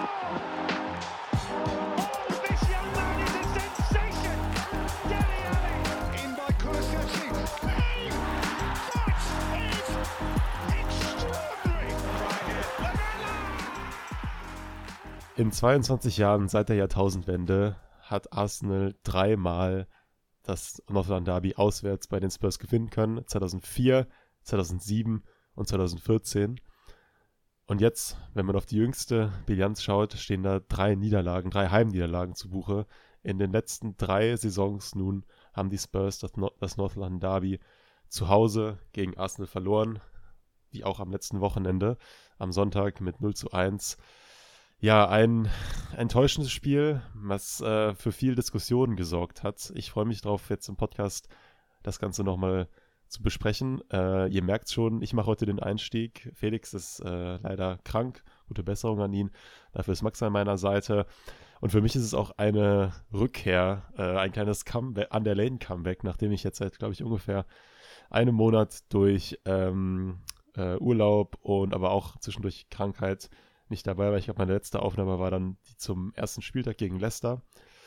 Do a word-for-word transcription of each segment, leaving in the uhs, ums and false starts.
In zweiundzwanzig Jahren seit der Jahrtausendwende hat Arsenal dreimal das Northern Derby auswärts bei den Spurs gewinnen können. zweitausendvier, zweitausendsieben und zweitausendvierzehn. Und jetzt, wenn man auf die jüngste Bilanz schaut, stehen da drei Niederlagen, drei Heimniederlagen zu Buche. In den letzten drei Saisons nun haben die Spurs das, no- das North London Derby zu Hause gegen Arsenal verloren, wie auch am letzten Wochenende, am Sonntag mit null zu eins. Ja, ein enttäuschendes Spiel, was äh, für viel Diskussionen gesorgt hat. Ich freue mich drauf, jetzt im Podcast das Ganze nochmal zu besprechen. Äh, ihr merkt schon, ich mache heute den Einstieg. Felix ist äh, leider krank. Gute Besserung an ihn. Dafür ist Max an meiner Seite. Und für mich ist es auch eine Rückkehr, äh, ein kleines Comeback, an der Lane-Comeback, nachdem ich jetzt seit, glaube ich, ungefähr einem Monat durch ähm, äh, Urlaub und aber auch zwischendurch Krankheit nicht dabei war. Ich glaube, meine letzte Aufnahme war dann die zum ersten Spieltag gegen Leicester.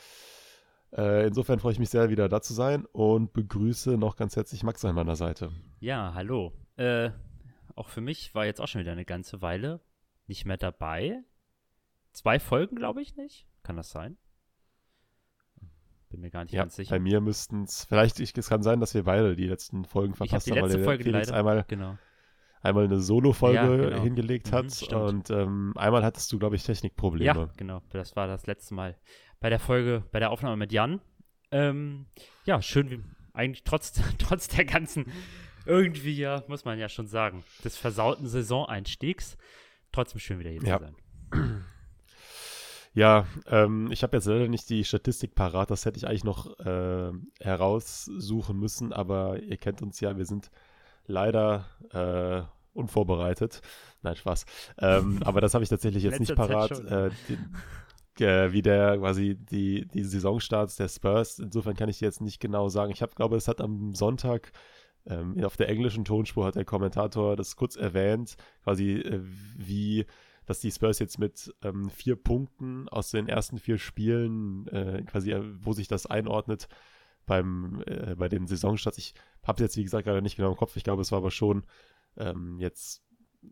Äh, insofern freue ich mich sehr, wieder da zu sein und begrüße noch ganz herzlich Max an meiner Seite. Ja, hallo. Äh, auch für mich war jetzt auch schon wieder eine ganze Weile nicht mehr dabei. Zwei Folgen, glaube ich nicht. Kann das sein? Bin mir gar nicht Ja, ganz sicher. bei mir müssten es, vielleicht, ich, es kann sein, dass wir beide die letzten Folgen Ich habe verpasst die haben, weil letzte der Folge Felix leider, einmal, genau. einmal eine Solo-Folge Ja, genau. hingelegt Mhm, hat stimmt. und ähm, einmal hattest du, glaube ich, Technikprobleme. Ja, genau. Das war das letzte Mal bei der Folge, bei der Aufnahme mit Jan. Ähm, ja, schön, wie, eigentlich trotz, trotz der ganzen, irgendwie ja, muss man ja schon sagen, des versauten Saisoneinstiegs, trotzdem schön wieder hier Ja. zu sein. Ja, ähm, ich habe jetzt leider nicht die Statistik parat, das hätte ich eigentlich noch äh, heraussuchen müssen, aber ihr kennt uns ja, wir sind leider äh, unvorbereitet. Nein, Spaß. Ähm, aber das habe ich tatsächlich jetzt nicht Letzter Zeit parat, schon. äh, die, äh, wie der quasi die, die Saisonstarts der Spurs. Insofern kann ich dir jetzt nicht genau sagen. Ich hab, glaube, es hat am Sonntag ähm, auf der englischen Tonspur hat der Kommentator das kurz erwähnt, quasi äh, wie dass die Spurs jetzt mit ähm, vier Punkten aus den ersten vier Spielen äh, quasi, äh, wo sich das einordnet beim, äh, bei den Saisonstarts. Ich habe es jetzt, wie gesagt, gerade nicht genau im Kopf. Ich glaube, es war aber schon ähm, jetzt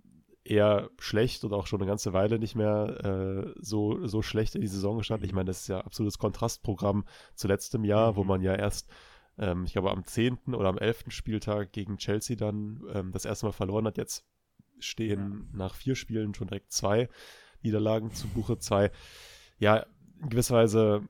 eher schlecht und auch schon eine ganze Weile nicht mehr äh, so, so schlecht in die Saison gestartet. Ich meine, das ist ja absolutes Kontrastprogramm zu letztem Jahr, Mhm. wo man ja erst, ähm, ich glaube, am zehnten oder am elften Spieltag gegen Chelsea dann ähm, das erste Mal verloren hat. Jetzt stehen nach vier Spielen schon direkt zwei Niederlagen zu Buche. Zwei, ja, in gewisser Weise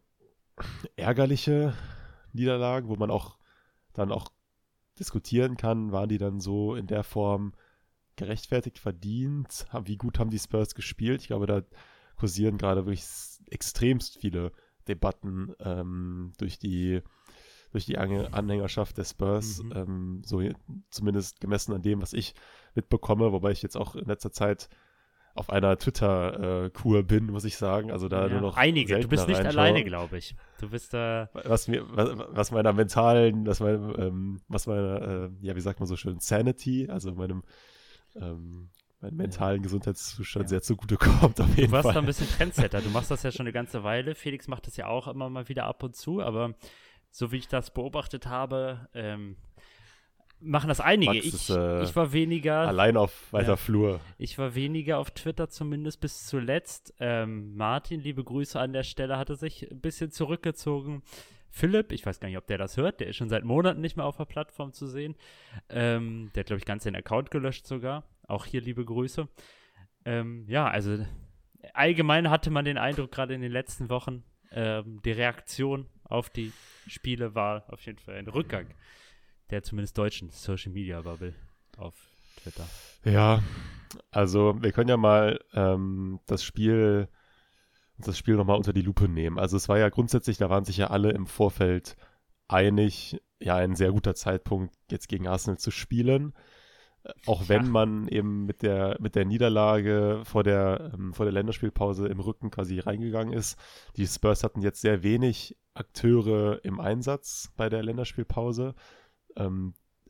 ärgerliche Niederlagen, wo man auch dann auch diskutieren kann, waren die dann so in der Form gerechtfertigt, verdient? Wie gut haben die Spurs gespielt? Ich glaube, da kursieren gerade wirklich extremst viele Debatten ähm, durch die durch die Anhängerschaft der Spurs, Mhm. ähm, so zumindest gemessen an dem, was ich mitbekomme, wobei ich jetzt auch in letzter Zeit auf einer Twitter-Kur bin, muss ich sagen. Also da Ja, nur noch einige, du bist seltener nicht reinschaue. alleine, glaube ich. Du bist da. Was mir, was, was meiner mentalen, was meinem, ähm, was meiner, äh, ja, wie sagt man so schön, Sanity, also meinem, ähm, meinem mentalen Gesundheitszustand Ja. sehr zugutekommt, auf jeden Du warst Fall. da ein bisschen Trendsetter. Du machst das ja schon eine ganze Weile. Felix macht das ja auch immer mal wieder ab und zu, aber so wie ich das beobachtet habe, ähm, machen das einige. Max Ich, ist, äh, ich war weniger. Allein auf weiter Ja. Flur. Ich war weniger auf Twitter, zumindest bis zuletzt. Ähm, Martin, liebe Grüße an der Stelle, hatte sich ein bisschen zurückgezogen. Philipp, ich weiß gar nicht, ob der das hört, der ist schon seit Monaten nicht mehr auf der Plattform zu sehen. Ähm, der hat, glaube ich, ganz den Account gelöscht sogar. Auch hier liebe Grüße. Ähm, ja, also allgemein hatte man den Eindruck, gerade in den letzten Wochen, ähm, die Reaktion auf die Spiele war auf jeden Fall ein Rückgang der zumindest deutschen Social Media Bubble auf Twitter. Ja, also wir können ja mal ähm, das Spiel uns das Spiel nochmal unter die Lupe nehmen. Also es war ja grundsätzlich, da waren sich ja alle im Vorfeld einig, ja, ein sehr guter Zeitpunkt, jetzt gegen Arsenal zu spielen. Auch wenn Ja. man eben mit der, mit der Niederlage vor der, ähm, vor der Länderspielpause im Rücken quasi reingegangen ist. Die Spurs hatten jetzt sehr wenig Akteure im Einsatz bei der Länderspielpause. Ähm,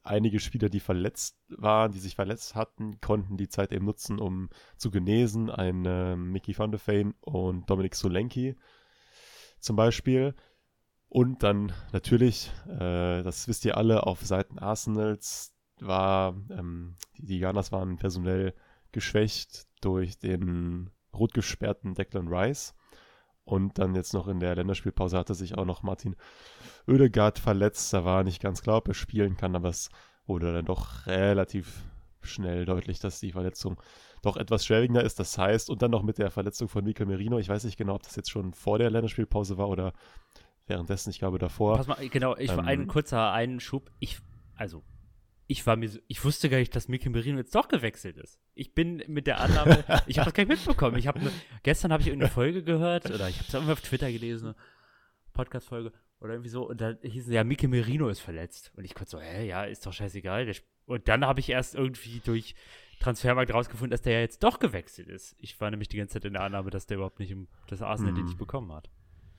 einige Spieler, die verletzt waren, die sich verletzt hatten, konnten die Zeit eben nutzen, um zu genesen. Ein äh, Mickey van de Ven und Dominik Solanke zum Beispiel. Und dann natürlich, äh, das wisst ihr alle, auf Seiten Arsenals war, ähm, die, die Gunners waren personell geschwächt durch den rot gesperrten Declan Rice. Und dann jetzt noch in der Länderspielpause hatte sich auch noch Martin Oedegaard verletzt. Da war nicht ganz klar, ob er spielen kann, aber es wurde dann doch relativ schnell deutlich, dass die Verletzung doch etwas schwerwiegender ist. Das heißt, und dann noch mit der Verletzung von Mikel Merino, ich weiß nicht genau, ob das jetzt schon vor der Länderspielpause war oder währenddessen, ich glaube davor. Pass mal, genau, ich war Ähm, ein kurzer Einschub. Ich, also, ich war mir so, ich wusste gar nicht, dass Mikel Merino jetzt doch gewechselt ist. Ich bin mit der Annahme, ich habe das gar nicht mitbekommen. Ich habe gestern habe ich irgendeine Folge gehört oder ich habe es irgendwie auf Twitter gelesen, Podcast-Folge oder irgendwie so und da hieß es ja, Mikel Merino ist verletzt und ich konnte so, hä, ja, ist doch scheißegal. Der, und dann habe ich erst irgendwie durch Transfermarkt rausgefunden, dass der ja jetzt doch gewechselt ist. Ich war nämlich die ganze Zeit in der Annahme, dass der überhaupt nicht im, das Arsenal den nicht bekommen hat.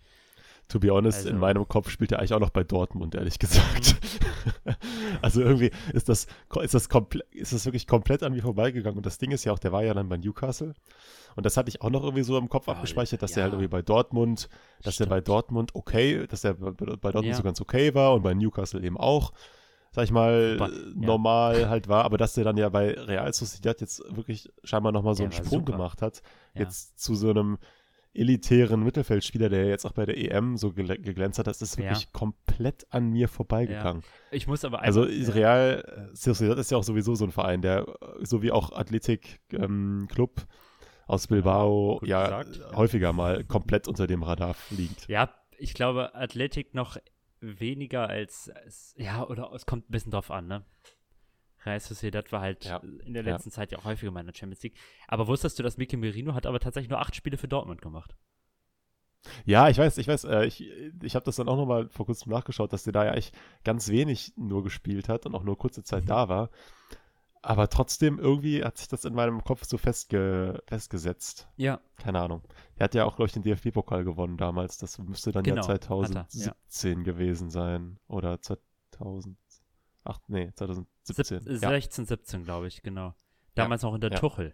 To be honest, Also- in meinem Kopf spielt er eigentlich auch noch bei Dortmund, ehrlich gesagt. Also irgendwie ist das, ist, das komple- ist das wirklich komplett an mir vorbeigegangen. Und das Ding ist ja auch, der war ja dann bei Newcastle. Und das hatte ich auch noch irgendwie so im Kopf Oh, abgespeichert, dass ja. der halt irgendwie bei Dortmund, dass der bei Stimmt. Dortmund okay, dass der bei, bei Dortmund Ja. so ganz okay war und bei Newcastle eben auch, sag ich mal, Super, äh, ja. normal halt war. Aber dass der dann ja bei Real Sociedad jetzt wirklich scheinbar nochmal so Der einen war Sprung super. gemacht hat. Ja. Jetzt zu so einem elitären Mittelfeldspieler, der jetzt auch bei der E M so gel- geglänzt hat, das ist wirklich Ja. komplett an mir vorbeigegangen. Ich muss aber Also einmal- ja. Real äh, Sociedad ist ja auch sowieso so ein Verein, der äh, so wie auch Athletic ähm, Club aus Bilbao gut ja gesagt. häufiger mal komplett unter dem Radar fliegt. Ja, ich glaube, Athletik noch weniger als, als ja, oder es kommt ein bisschen drauf an, ne? Real Sociedad war halt Ja, in der ja. letzten Zeit ja auch häufiger mal in der Champions League. Aber wusstest du, dass Mikel Merino hat aber tatsächlich nur acht Spiele für Dortmund gemacht? Ja, ich weiß, ich weiß, äh, ich, ich habe das dann auch nochmal vor kurzem nachgeschaut, dass der da ja echt ganz wenig nur gespielt hat und auch nur kurze Zeit Mhm. da war. Aber trotzdem irgendwie hat sich das in meinem Kopf so festge festgesetzt. Ja. Keine Ahnung. Er hat ja auch, glaube ich, den D F B-Pokal gewonnen damals. Das müsste dann Genau, ja hat er, zweitausendsiebzehn gewesen sein. Oder zweitausendacht, nee, zweitausendsiebzehn. Sieb- ja. sechzehn, siebzehn, glaube ich, genau. Damals noch unter ja. Tuchel.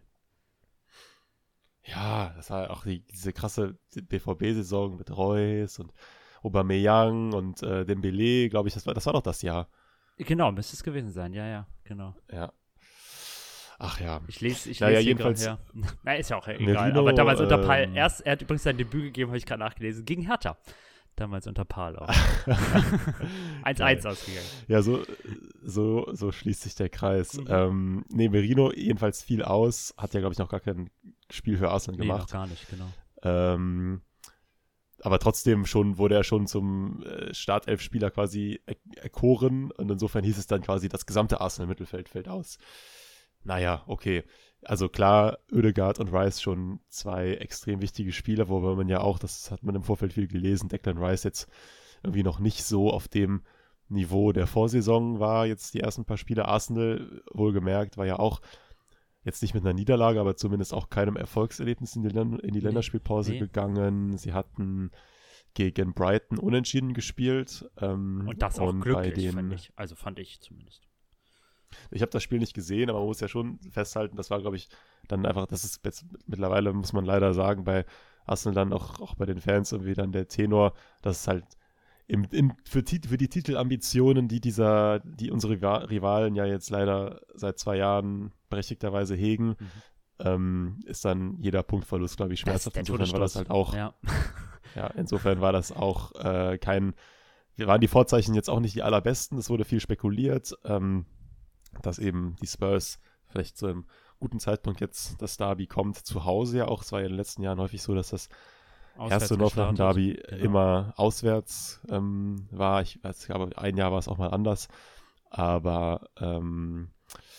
ja, das war auch die, diese krasse B V B-Saison mit Reus und Aubameyang und äh, Dembélé, glaube ich, das war, das war doch das Jahr. Genau, müsste es gewesen sein, ja, ja, genau. Ja. Ach ja. Ich lese, ich Naja, lese hier jedenfalls- grad, ja. Na, ist ja auch egal. Merino, aber damals unter Pal, ähm, erst, er hat übrigens sein Debüt gegeben, habe ich gerade nachgelesen, gegen Hertha. Damals unter Pal auch. eins eins ausgegangen. Ja, so, so, so schließt sich der Kreis. Mhm. Ähm, nee, Merino jedenfalls viel aus, hat ja, glaube ich, noch gar kein Spiel für Arsenal Nee, noch gemacht. gar nicht, genau. Ähm, aber trotzdem schon wurde er schon zum äh, Startelf-Spieler quasi er erkoren und insofern hieß es dann quasi, das gesamte Arsenal-Mittelfeld fällt aus. Naja, okay. Also klar, Oedegaard und Rice schon zwei extrem wichtige Spieler, wobei man ja auch, das hat man im Vorfeld viel gelesen, Declan Rice jetzt irgendwie noch nicht so auf dem Niveau der Vorsaison war, jetzt die ersten paar Spiele. Arsenal, wohlgemerkt, war ja auch jetzt nicht mit einer Niederlage, aber zumindest auch keinem Erfolgserlebnis in die, Län- in die Nee, Länderspielpause nee. gegangen. Sie hatten gegen Brighton unentschieden gespielt. Ähm, Und das auch bei glücklich, den, fand ich. Also fand ich zumindest. Ich habe das Spiel nicht gesehen, aber man muss ja schon festhalten, das war, glaube ich, dann einfach, das ist jetzt mittlerweile, muss man leider sagen, bei Arsenal dann auch, auch bei den Fans irgendwie dann der Tenor, dass es halt im, im, für, Tit- für die Titelambitionen, die dieser, die unsere Riva- Rivalen ja jetzt leider seit zwei Jahren berechtigterweise hegen, Mhm. ähm, ist dann jeder Punktverlust, glaube ich, schmerzhaft. der Insofern war das Todesstoß. halt auch, Ja. ja, insofern war das auch äh, kein, wir waren die Vorzeichen jetzt auch nicht die allerbesten, es wurde viel spekuliert, ähm, dass eben die Spurs vielleicht zu einem guten Zeitpunkt jetzt das Derby kommt, zu Hause ja auch. Es war ja in den letzten Jahren häufig so, dass das erste North London Derby Genau. immer auswärts ähm, war. Ich weiß, aber ein Jahr war es auch mal anders. Aber ähm,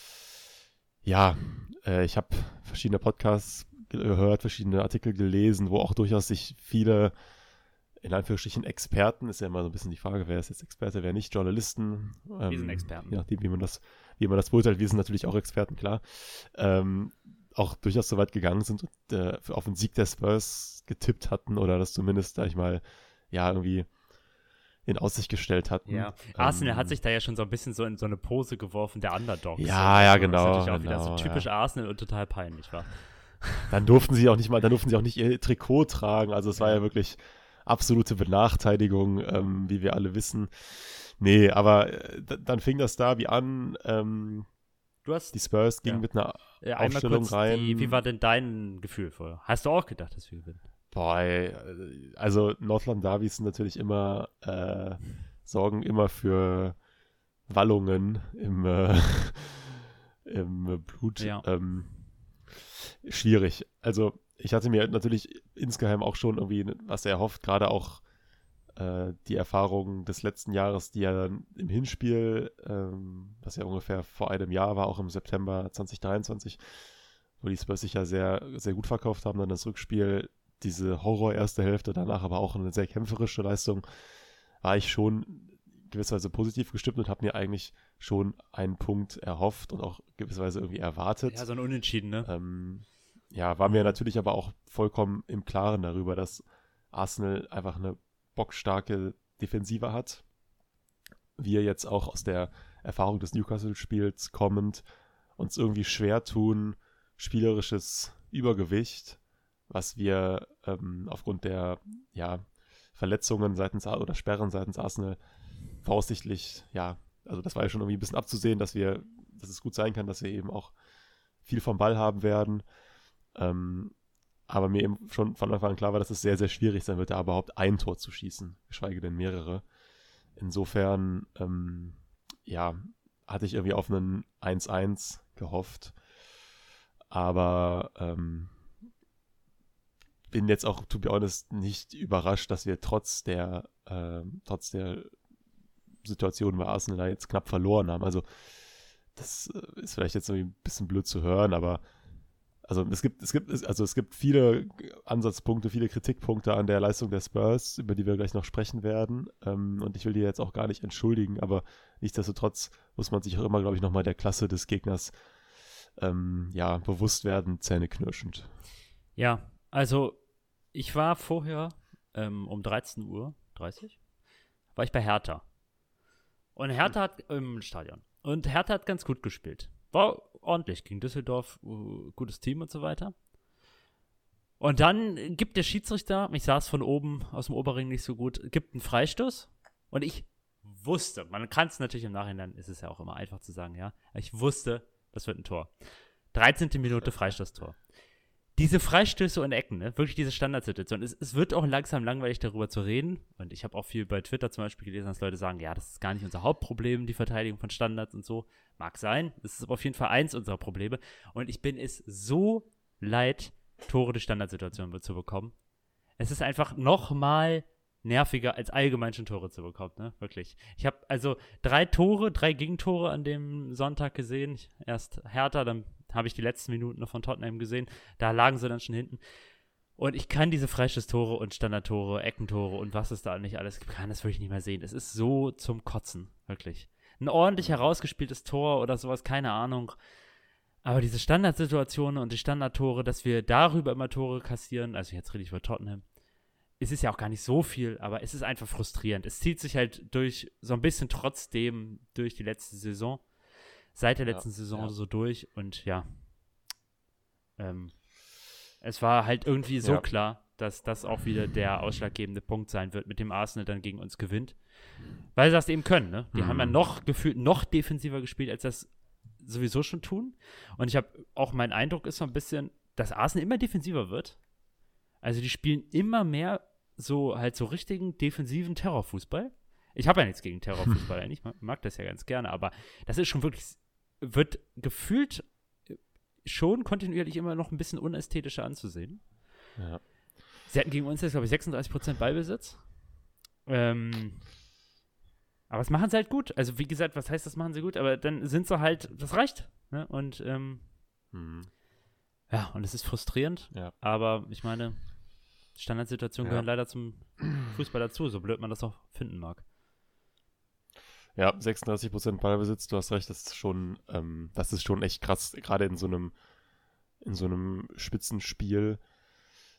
ja, äh, ich habe verschiedene Podcasts gehört, verschiedene Artikel gelesen, wo auch durchaus sich viele, in Anführungsstrichen, Experten, ist ja immer so ein bisschen die Frage, wer ist jetzt Experte, wer nicht, Journalisten. Ähm, Wir sind Experten. Je nachdem, wie man das, wie man das beurteilt. Wir sind natürlich auch Experten, klar. Ähm, auch durchaus so weit gegangen sind und äh, auf den Sieg der Spurs getippt hatten oder das zumindest, sag ich mal, ja, irgendwie in Aussicht gestellt hatten. Ja, Arsenal ähm, hat sich da ja schon so ein bisschen so in so eine Pose geworfen, der Underdogs. Ja, ja, genau. Das ist natürlich auch genau, wieder so typisch ja. Arsenal und total peinlich war. Dann durften sie auch nicht mal, dann durften sie auch nicht ihr Trikot tragen. Also es war ja wirklich absolute Benachteiligung, ähm, wie wir alle wissen. Nee, aber äh, d- dann fing das Derby an. Ähm, du hast, die Spurs gingen ja. mit einer äh, Aufstellung rein. Die, wie war denn dein Gefühl vorher? Hast du auch gedacht, dass wir gewinnen? Boah, ey, also Northland Derbys sind natürlich immer, äh, sorgen immer für Wallungen im, äh, im Blut. Ja. Ähm, schwierig. Also ich hatte mir natürlich insgeheim auch schon irgendwie was erhofft, gerade auch äh, die Erfahrungen des letzten Jahres, die ja dann im Hinspiel, ähm, was ja ungefähr vor einem Jahr war, auch im September zwanzig dreiundzwanzig, wo die Spurs sich ja sehr, sehr gut verkauft haben, dann das Rückspiel, diese Horror-erste Hälfte, danach aber auch eine sehr kämpferische Leistung, war ich schon gewisserweise positiv gestimmt und habe mir eigentlich schon einen Punkt erhofft und auch gewisserweise irgendwie erwartet. Ja, so ein Unentschieden, ne? Ähm, ja, war mir natürlich aber auch vollkommen im Klaren darüber, dass Arsenal einfach eine bockstarke Defensive hat. Wir jetzt auch aus der Erfahrung des Newcastle-Spiels kommend uns irgendwie schwer tun, spielerisches Übergewicht, was wir ähm, aufgrund der ja, Verletzungen seitens oder Sperren seitens Arsenal voraussichtlich, ja, also das war ja schon irgendwie ein bisschen abzusehen, dass wir, dass es gut sein kann, dass wir eben auch viel vom Ball haben werden. Ähm, aber mir eben schon von Anfang an klar war, dass es sehr, sehr schwierig sein wird, da überhaupt ein Tor zu schießen, geschweige denn mehrere. Insofern, ähm, ja, hatte ich irgendwie auf einen eins eins gehofft. Aber ähm, bin jetzt auch, to be honest, nicht überrascht, dass wir trotz der, äh, trotz der Situation bei Arsenal da jetzt knapp verloren haben. Also das ist vielleicht jetzt irgendwie ein bisschen blöd zu hören, aber also es gibt, es gibt, also es gibt viele Ansatzpunkte, viele Kritikpunkte an der Leistung der Spurs, über die wir gleich noch sprechen werden. Ähm, und ich will die jetzt auch gar nicht entschuldigen, aber nichtsdestotrotz muss man sich auch immer, glaube ich, nochmal der Klasse des Gegners ähm, ja, bewusst werden, zähneknirschend. Ja, also ich war vorher ähm, um dreizehn Uhr dreißig war ich bei Hertha. Und Hertha hat im Stadion. Und Hertha hat ganz gut gespielt. War ordentlich gegen Düsseldorf, uh, gutes Team und so weiter. Und dann gibt der Schiedsrichter, ich saß von oben aus dem Oberring nicht so gut, gibt einen Freistoß. Und ich wusste, man kann es natürlich im Nachhinein, ist es ja auch immer einfach zu sagen, ja, ich wusste, das wird ein Tor. dreizehnte Minute Freistoßtor. Diese Freistöße und Ecken, ne? Wirklich diese Standardsituation. Es, es wird auch langsam langweilig, darüber zu reden. Und ich habe auch viel bei Twitter zum Beispiel gelesen, dass Leute sagen, ja, das ist gar nicht unser Hauptproblem, die Verteidigung von Standards und so. Mag sein. Das ist aber auf jeden Fall eins unserer Probleme. Und ich bin es so leid, Tore durch Standardsituationen zu bekommen. Es ist einfach nochmal nerviger, als allgemein schon Tore zu bekommen, ne? Wirklich. Ich habe also drei Tore, drei Gegentore an dem Sonntag gesehen. Ich, erst Hertha, dann habe ich die letzten Minuten noch von Tottenham gesehen. Da lagen sie dann schon hinten. Und ich kann diese Freistoßtore und Standardtore, Eckentore und was es da nicht alles gibt, kann das wirklich nicht mehr sehen. Es ist so zum Kotzen, wirklich. Ein ordentlich herausgespieltes Tor oder sowas, keine Ahnung. Aber diese Standardsituationen und die Standardtore, dass wir darüber immer Tore kassieren, also jetzt rede ich über Tottenham, es ist ja auch gar nicht so viel, aber es ist einfach frustrierend. Es zieht sich halt durch, so ein bisschen trotzdem durch die letzte Saison. Seit der letzten ja, Saison ja. so durch und ja, ähm, es war halt irgendwie so ja. klar, dass das auch wieder der ausschlaggebende Punkt sein wird, mit dem Arsenal dann gegen uns gewinnt, weil sie das eben können, ne? Die mhm. haben ja noch gefühlt noch defensiver gespielt, als das sowieso schon tun und ich habe auch, mein Eindruck ist so ein bisschen, dass Arsenal immer defensiver wird, also die spielen immer mehr so halt so richtigen defensiven Terrorfußball. Ich habe ja nichts gegen Terrorfußball, eigentlich, ich mag das ja ganz gerne, aber das ist schon wirklich, wird gefühlt schon kontinuierlich immer noch ein bisschen unästhetischer anzusehen. Ja. Sie hatten gegen uns jetzt, glaube ich, sechsunddreißig Prozent Ballbesitz. Ähm, aber das machen sie halt gut. Also, wie gesagt, was heißt, das machen sie gut? Aber dann sind sie halt, das reicht. Ne? Und, ähm, mhm. ja, und es ist frustrierend. Ja. Aber ich meine, Standardsituationen ja. gehören leider zum Fußball dazu, so blöd man das auch finden mag. Ja, sechsunddreißig Prozent Ballbesitz, du hast recht, das ist schon, ähm, das ist schon echt krass, gerade in so einem, in so einem Spitzenspiel.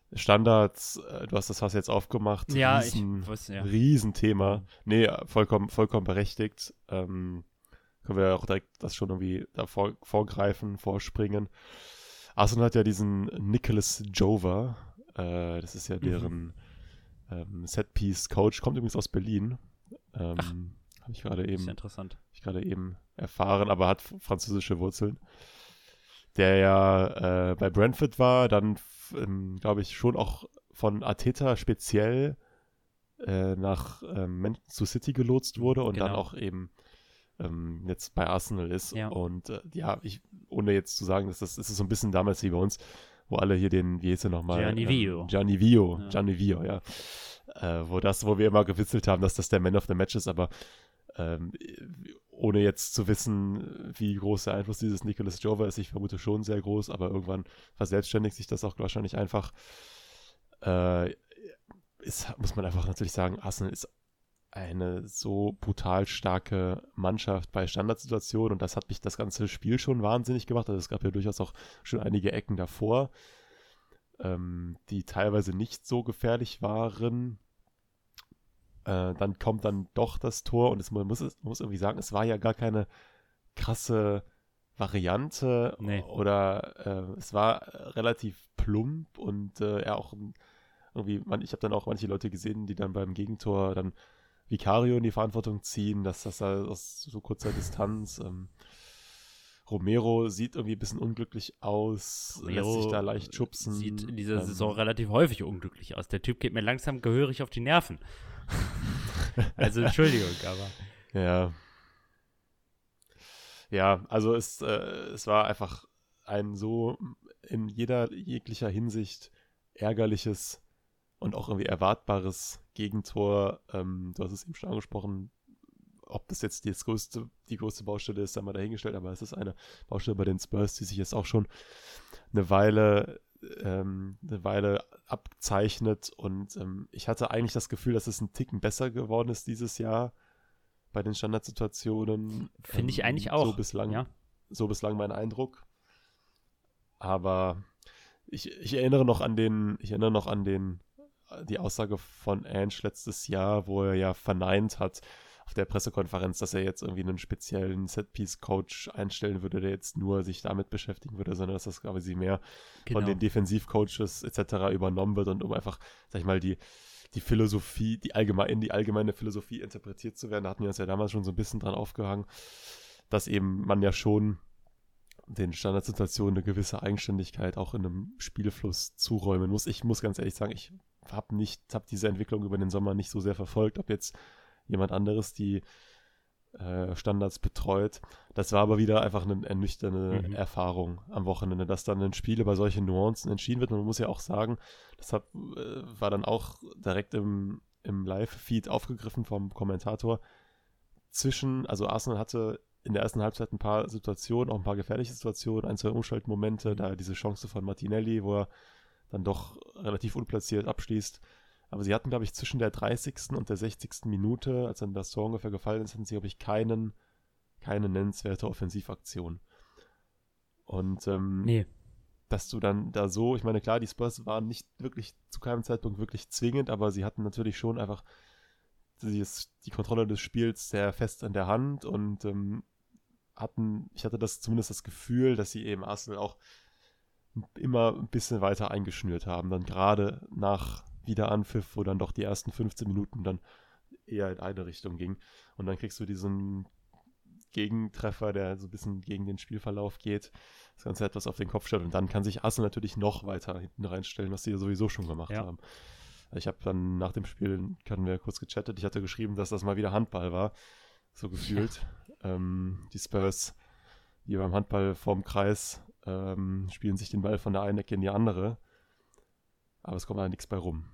Standards, äh, du hast das Fass jetzt aufgemacht. Ja, Riesen, ich wusste, ja. Riesenthema. Nee, vollkommen, vollkommen berechtigt. Ähm, können wir auch direkt das schon irgendwie da vor, vorgreifen, vorspringen. Arsenal hat ja diesen Nicholas Jover. Äh, das ist ja deren mhm. ähm, Setpiece-Coach. Kommt übrigens aus Berlin. Ähm, habe ich gerade eben, interessant. Hab ich gerade eben erfahren, aber hat französische Wurzeln. Der ja äh, bei Brentford war, dann ähm, glaube ich schon auch von Arteta speziell äh, nach ähm, Manchester City gelotst wurde und genau. dann auch eben ähm, jetzt bei Arsenal ist. Ja. Und äh, ja, ich, ohne jetzt zu sagen, dass das, das ist so ein bisschen damals wie bei uns, wo alle hier den, wie hieß er nochmal? Gianni Vio. Ähm, Gianni Vio, ja. Gianni Vio, ja. Äh, wo das, wo wir immer gewitzelt haben, dass das der Man of the Match ist, aber ähm, ohne jetzt zu wissen, wie groß der Einfluss dieses Nicholas Jover ist, ich vermute schon sehr groß, aber irgendwann verselbstständigt sich das auch wahrscheinlich einfach. Äh, ist, muss man einfach natürlich sagen, Arsenal ist eine so brutal starke Mannschaft bei Standardsituationen und das hat mich das ganze Spiel schon wahnsinnig gemacht. Also es gab ja durchaus auch schon einige Ecken davor, ähm, die teilweise nicht so gefährlich waren. Äh, dann kommt dann doch das Tor und es, man, muss, man muss irgendwie sagen, es war ja gar keine krasse Variante nee. oder äh, es war relativ plump und äh, er auch irgendwie, man, ich habe dann auch manche Leute gesehen, die dann beim Gegentor dann Vicario in die Verantwortung ziehen, dass das aus so kurzer Distanz. Ähm, Romero sieht irgendwie ein bisschen unglücklich aus, Romero lässt sich da leicht schubsen. Sieht in dieser ähm, Saison relativ häufig unglücklich aus. Der Typ geht mir langsam gehörig auf die Nerven. Also Entschuldigung, aber. Ja. Ja, also es, äh, es war einfach ein so in jeder jeglicher Hinsicht ärgerliches und auch irgendwie erwartbares Gegentor. Ähm, du hast es eben schon angesprochen, ob das jetzt die größte, die größte Baustelle ist, sei mal dahingestellt, aber es ist eine Baustelle bei den Spurs, die sich jetzt auch schon eine Weile, ähm, eine Weile abzeichnet und ähm, ich hatte eigentlich das Gefühl, dass es ein Ticken besser geworden ist dieses Jahr bei den Standardsituationen. Finde ähm, ich eigentlich auch. So bislang, ja. so bislang mein Eindruck. Aber ich, ich erinnere noch an den, ich erinnere noch an den die Aussage von Ange letztes Jahr, wo er ja verneint hat auf der Pressekonferenz, dass er jetzt irgendwie einen speziellen Setpiece-Coach einstellen würde, der jetzt nur sich damit beschäftigen würde, sondern dass das quasi mehr genau. von den Defensivcoaches et cetera übernommen wird und um einfach, sag ich mal, die, die Philosophie, die allgemein, in die allgemeine Philosophie interpretiert zu werden. Da hatten wir uns ja damals schon so ein bisschen dran aufgehangen, dass eben man ja schon den Standardsituationen eine gewisse Eigenständigkeit auch in einem Spielfluss zuräumen muss. Ich muss ganz ehrlich sagen, ich habe nicht, habe diese Entwicklung über den Sommer nicht so sehr verfolgt, ob jetzt jemand anderes die äh, Standards betreut. Das war aber wieder einfach eine ernüchternde mhm. Erfahrung am Wochenende, dass dann ein Spiel über solche Nuancen entschieden wird. Und man muss ja auch sagen, das hat, äh, war dann auch direkt im, im Live-Feed aufgegriffen vom Kommentator. Zwischen, also Arsenal hatte in der ersten Halbzeit ein paar Situationen, auch ein paar gefährliche Situationen, ein, zwei Umschaltmomente, da diese Chance von Martinelli, wo er dann doch relativ unplatziert abschließt. Aber sie hatten, glaube ich, zwischen der dreißigsten und der sechzigsten Minute, als dann das Tor ungefähr gefallen ist, hatten sie, glaube ich, keinen, keine nennenswerte Offensivaktion. Und ähm, nee. dass du dann da so, ich meine, klar, die Spurs waren nicht wirklich zu keinem Zeitpunkt wirklich zwingend, aber sie hatten natürlich schon einfach dieses, die Kontrolle des Spiels sehr fest in der Hand und ähm, hatten, ich hatte das zumindest das Gefühl, dass sie eben Arsenal auch immer ein bisschen weiter eingeschnürt haben, dann gerade nach Wiederanpfiff, wo dann doch die ersten fünfzehn Minuten dann eher in eine Richtung ging und dann kriegst du diesen Gegentreffer, der so ein bisschen gegen den Spielverlauf geht, das Ganze etwas auf den Kopf stellt und dann kann sich Arsenal natürlich noch weiter hinten reinstellen, was sie ja sowieso schon gemacht ja. haben. Ich habe dann nach dem Spiel, hatten wir kurz gechattet, ich hatte geschrieben, dass das mal wieder Handball war, so gefühlt. Ja. Ähm, die Spurs, die beim Handball vorm Kreis ähm, spielen sich den Ball von der einen Ecke in die andere, aber es kommt da nichts bei rum.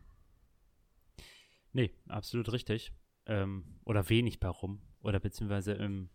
Nee, absolut richtig. Ähm, oder wenig bei rum. Oder beziehungsweise im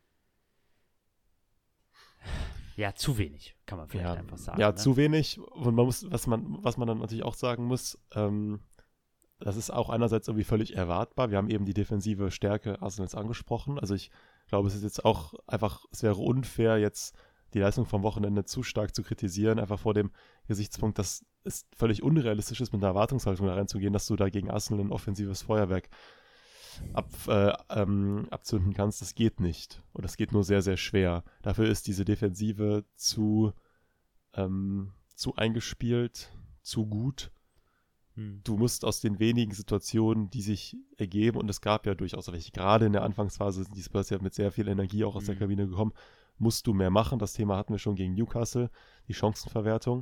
Ja, zu wenig, kann man vielleicht ja, einfach sagen. Ja, ne? zu wenig. Und man muss, was man, was man dann natürlich auch sagen muss, ähm, das ist auch einerseits irgendwie völlig erwartbar. Wir haben eben die defensive Stärke Arsenals angesprochen. Also ich glaube, es ist jetzt auch einfach, es wäre unfair, jetzt die Leistung vom Wochenende zu stark zu kritisieren, einfach vor dem Gesichtspunkt, dass es völlig unrealistisch ist, mit einer Erwartungshaltung da reinzugehen, dass du da gegen Arsenal ein offensives Feuerwerk ab, äh, ähm, abzünden kannst. Das geht nicht. Und das geht nur sehr, sehr schwer. Dafür ist diese Defensive zu, ähm, zu eingespielt, zu gut. Hm. Du musst aus den wenigen Situationen, die sich ergeben, und es gab ja durchaus welche, gerade in der Anfangsphase sind die Spurs ja mit sehr viel Energie auch aus der Mhm. Kabine gekommen, musst du mehr machen. Das Thema hatten wir schon gegen Newcastle, die Chancenverwertung.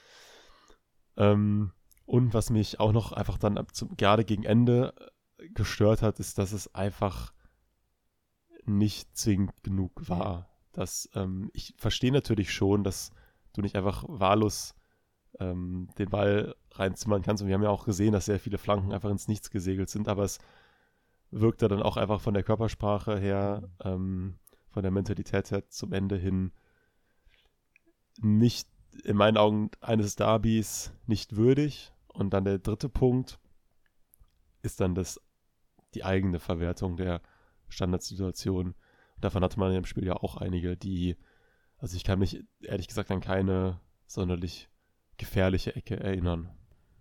Ähm, und was mich auch noch einfach dann ab zum, gerade gegen Ende gestört hat, ist, dass es einfach nicht zwingend genug war. Dass, ähm, ich verstehe natürlich schon, dass du nicht einfach wahllos ähm, den Ball reinzimmern kannst. Und wir haben ja auch gesehen, dass sehr viele Flanken einfach ins Nichts gesegelt sind, aber es wirkte dann auch einfach von der Körpersprache her, ähm, von der Mentalität her zum Ende hin nicht, in meinen Augen, eines Derbys nicht würdig. Und dann der dritte Punkt ist dann das, die eigene Verwertung der Standardsituation. Davon hatte man im Spiel ja auch einige, die, also ich kann mich ehrlich gesagt an keine sonderlich gefährliche Ecke erinnern.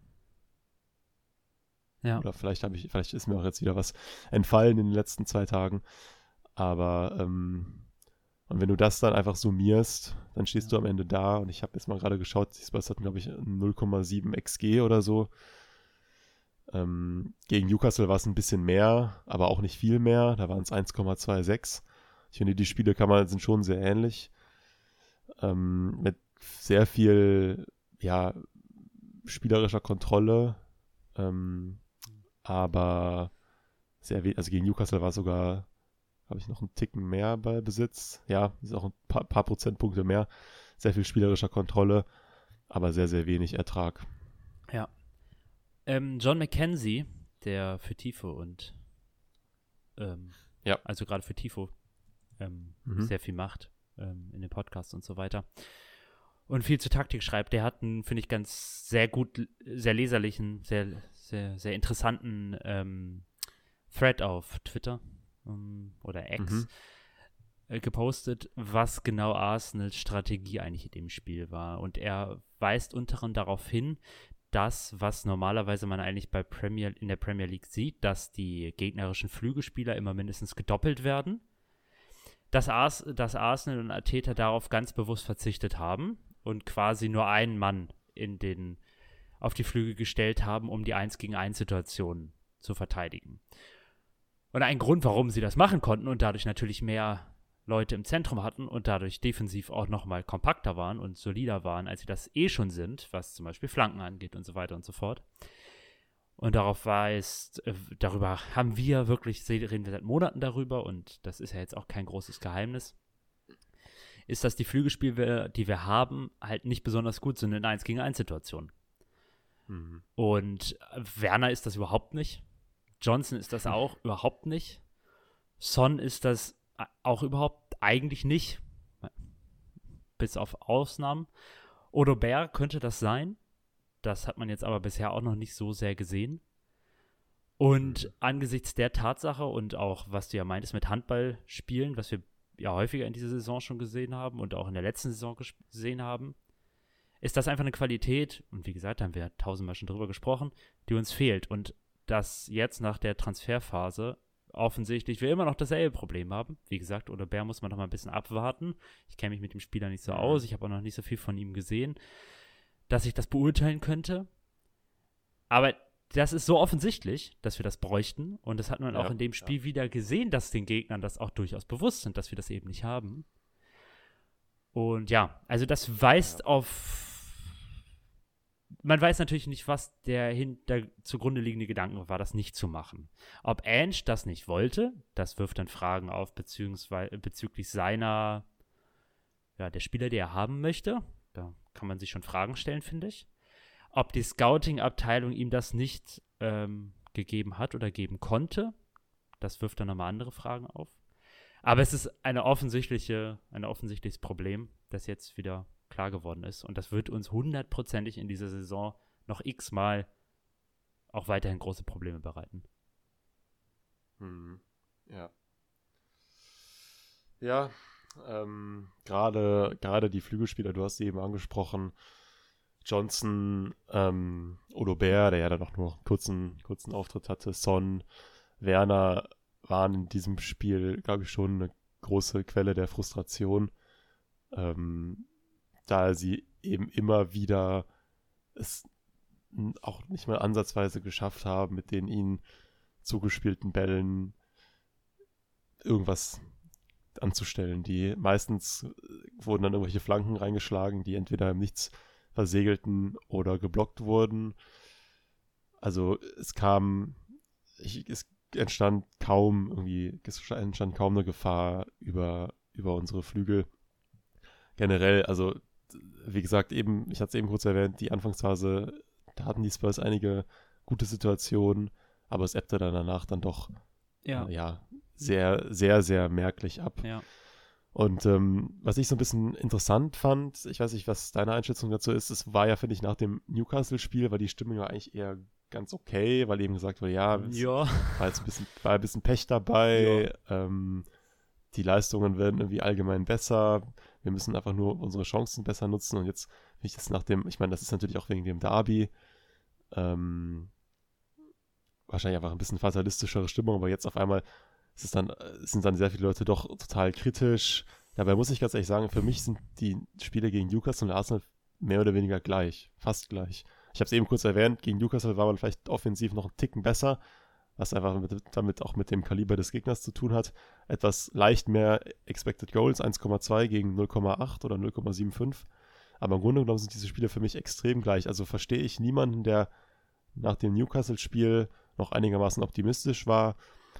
Ja. Oder vielleicht habe ich, vielleicht ist mir auch jetzt wieder was entfallen in den letzten zwei Tagen. Aber ähm, und wenn du das dann einfach summierst, dann stehst Ja. du am Ende da. Und ich habe jetzt mal gerade geschaut, die Spurs hatten, glaube ich, null Komma sieben X G oder so. Ähm, gegen Newcastle war es ein bisschen mehr, aber auch nicht viel mehr. Da waren es eins Komma sechsundzwanzig. Ich finde, die Spiele kann man, sind schon sehr ähnlich. Ähm, mit sehr viel, ja, spielerischer Kontrolle. Ähm, aber sehr wenig, also gegen Newcastle war es sogar, habe ich noch einen Ticken mehr bei Besitz. Ja, ist auch ein paar, paar Prozentpunkte mehr. Sehr viel spielerischer Kontrolle, aber sehr, sehr wenig Ertrag. Ja. Ähm, John McKenzie, der für Tifo und ähm, Ja. also gerade für Tifo ähm, Mhm. sehr viel macht ähm, in den Podcasts und so weiter und viel zur Taktik schreibt, der hat einen, finde ich, ganz sehr gut, sehr leserlichen, sehr, sehr, sehr interessanten ähm, Thread auf Twitter ähm, oder X Mhm. äh, gepostet, was genau Arsenals Strategie eigentlich in dem Spiel war. Und er weist unter anderem darauf hin, das, was normalerweise man eigentlich bei Premier, in der Premier League sieht, dass die gegnerischen Flügelspieler immer mindestens gedoppelt werden, dass, Ars, dass Arsenal und Arteta darauf ganz bewusst verzichtet haben und quasi nur einen Mann in den, auf die Flügel gestellt haben, um die eins gegen eins Situation zu verteidigen. Und ein Grund, warum sie das machen konnten und dadurch natürlich mehr Leute im Zentrum hatten und dadurch defensiv auch nochmal kompakter waren und solider waren, als sie das eh schon sind, was zum Beispiel Flanken angeht und so weiter und so fort. Und darauf weist, äh, darüber haben wir wirklich, reden wir seit Monaten darüber und das ist ja jetzt auch kein großes Geheimnis, ist, dass die Flügelspiele, die wir haben, halt nicht besonders gut sind in eins gegen eins Situationen. Mhm. Und Werner ist das überhaupt nicht. Johnson ist das auch überhaupt nicht. Son ist das auch überhaupt eigentlich nicht. Bis auf Ausnahmen. Odobert könnte das sein. Das hat man jetzt aber bisher auch noch nicht so sehr gesehen. Und Mhm. angesichts der Tatsache und auch, was du ja meintest mit Handballspielen, was wir ja häufiger in dieser Saison schon gesehen haben und auch in der letzten Saison gesehen haben, ist das einfach eine Qualität, und wie gesagt, da haben wir tausendmal schon drüber gesprochen, die uns fehlt. Und dass jetzt nach der Transferphase offensichtlich wir immer noch dasselbe Problem haben. Wie gesagt, Odobert muss man noch mal ein bisschen abwarten. Ich kenne mich mit dem Spieler nicht so Mhm. aus. Ich habe auch noch nicht so viel von ihm gesehen, dass ich das beurteilen könnte. Aber das ist so offensichtlich, dass wir das bräuchten. Und das hat man Ja, auch in dem Spiel ja. wieder gesehen, dass den Gegnern das auch durchaus bewusst sind, dass wir das eben nicht haben. Und ja, also das weist Ja. auf. Man weiß natürlich nicht, was der, hin, der zugrunde liegende Gedanke war, das nicht zu machen. Ob Ange das nicht wollte, das wirft dann Fragen auf beziehungsweise, bezüglich seiner, ja, der Spieler, die er haben möchte. Da kann man sich schon Fragen stellen, finde ich. Ob die Scouting-Abteilung ihm das nicht ähm, gegeben hat oder geben konnte, das wirft dann nochmal andere Fragen auf. Aber es ist eine offensichtliche, ein offensichtliches Problem, das jetzt wieder klar geworden ist. Und das wird uns hundertprozentig in dieser Saison noch x-mal auch weiterhin große Probleme bereiten. Mhm. Ja. Ja, ähm, gerade gerade die Flügelspieler, du hast sie eben angesprochen, Johnson, ähm, Odobert, der ja dann auch nur noch einen kurzen, kurzen Auftritt hatte, Son, Werner waren in diesem Spiel, glaube ich, schon eine große Quelle der Frustration, ähm, da sie eben immer wieder es auch nicht mal ansatzweise geschafft haben, mit den ihnen zugespielten Bällen irgendwas anzustellen. Die meistens wurden dann irgendwelche Flanken reingeschlagen, die entweder im Nichts versegelten oder geblockt wurden. Also es kam, ich, es entstand kaum irgendwie, es entstand kaum eine Gefahr über, über unsere Flügel. Generell, also wie gesagt, eben, ich hatte es eben kurz erwähnt, die Anfangsphase, da hatten die Spurs einige gute Situationen, aber es ebbte dann danach dann doch Ja. äh, ja, sehr, sehr, sehr merklich ab. Ja. Und ähm, was ich so ein bisschen interessant fand, ich weiß nicht, was deine Einschätzung dazu ist, es war ja, finde ich, nach dem Newcastle-Spiel, war die Stimmung ja eigentlich eher ganz okay, weil eben gesagt wurde, ja, es Ja. war jetzt ein bisschen, war ein bisschen Pech dabei, ähm, die Leistungen werden irgendwie allgemein besser, wir müssen einfach nur unsere Chancen besser nutzen und jetzt finde ich das nach dem, ich meine, das ist natürlich auch wegen dem Derby, ähm, wahrscheinlich einfach ein bisschen fatalistischere Stimmung, aber jetzt auf einmal ist es dann, sind dann sehr viele Leute doch total kritisch. Dabei muss ich ganz ehrlich sagen, für mich sind die Spiele gegen Newcastle und Arsenal mehr oder weniger gleich, fast gleich. Ich habe es eben kurz erwähnt, gegen Newcastle war man vielleicht offensiv noch einen Ticken besser, was einfach mit, damit auch mit dem Kaliber des Gegners zu tun hat. Etwas leicht mehr Expected Goals, eins Komma zwei gegen null Komma acht oder null Komma fünfundsiebzig. Aber im Grunde genommen sind diese Spiele für mich extrem gleich. Also verstehe ich niemanden, der nach dem Newcastle-Spiel noch einigermaßen optimistisch war,